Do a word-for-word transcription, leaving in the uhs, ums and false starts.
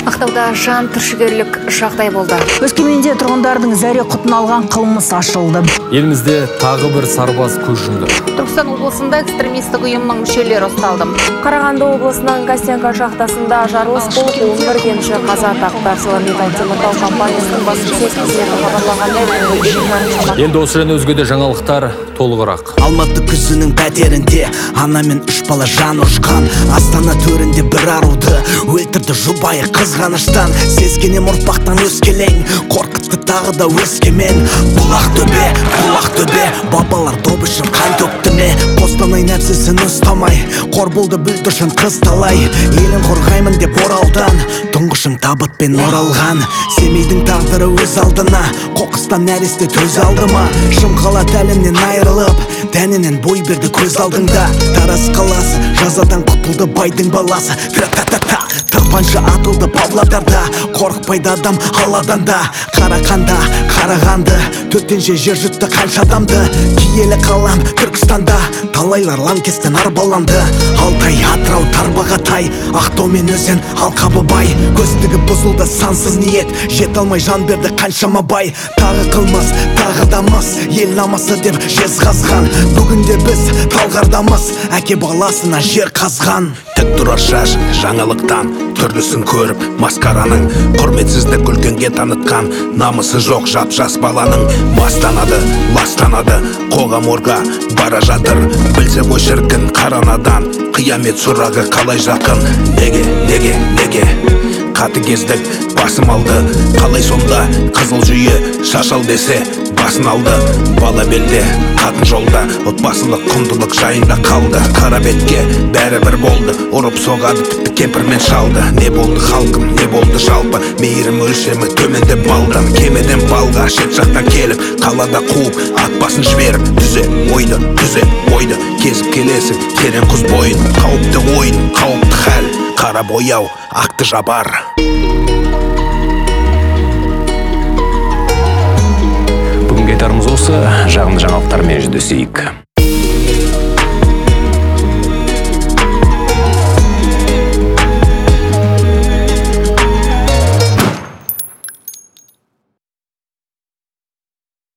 Ақтауда жан түршігерлік жағдай болды. Өскеменде тұрғындардың зәре құтын алған қылмыс ашылды. Елімізде тағы бір сарбаз көз жұмды. Түркістан облысында экстремистік ұйымның мүшелері ұсталды. Қарағанды облысының Костенко шахтасында жарылыс болып, он бір кенші қаза тапты. ArcelorMittal теміртау компаниясының баспасөз қызметі хабарлағандай. Енді осы және өзге де жаңалықтар толығырақ. Алматы күзінің пәтерінде ана мен үш бала жан ұшқан. Астана төрінде бір аруды өлтірді жұбайы қызғаныштан. Сезгенем ұрпақтан өскелең, қорқытты тағы да Өскемен. Бұлақ төбе, бұлақ төбе, бабалар добы үшін қан төкті ме? Қостанай нәрсесін ұстамай, қор болды бүлдіршін қыз талай. Елін қорғаймын деп оралдан, тұңғышым табытпен оралған. Семейдің тағдыры өз алдына, қоқыстан нәресте төз алды ма? Шымқалат әлемнен айрылып, тәнінен бой берді көз алдыңда. Тарас қаласы, жазадан құтылды байдың баласы. Тра-та-та-та, тықпаншы атылды Павлодарда. Қорықпайды адам алладан да. Қарақанда, қарағанды, төтенше жер жұтты қанша адамды. Киелі қалам Түркістанда, талайлар лаңкестен арбаланды. Алтай, Атырау, Тарбағатай, Ақтау мен Өзен, алқабы бай. Көздігі бұзылды сансыз ниет, жет алмай жан берді қаншама бай. Тағы қылмыс, тағы да мыс, ел намысы деп жезқазған. Бүгінде біз талғардамыз, әке баласына жер қазған. Тік тұрар шаш жаңалықтан, түрлісін көріп маскараның. Құрметсіздік үлкенге танытқан, намысы жоқ жап жас баланың. Мастанады, ластанады, қоғам орға бара жатыр. Білсе ғой шіркін қаранадан, қиямет сұрағы қалай жақын. Неге, неге, неге қатыгездік басым алды. Қалай сонда қызыл жүйе шашал десе басын алды. Бала белде, қатын жолда, отбасылық құндылық жайында қалды. Қара бетке бәрі бір болды, ұрып соғады тіпті кемпірмен шалды. Не болды халқым, не болды жалпы, мейірім өлшемі төмендеп балдан. Кемеден балға шет жақтан келіп, қалада қуып ат басын жіберіп. Түзе ойды, түзе ойды, кезіп келесің терең құз бойын. Қауіпті ойын, қауіпті хәл, қара бояу ақты жабар. Бүгінгі айтарымыз осы, жағымды жаңалықтармен жүздесейік.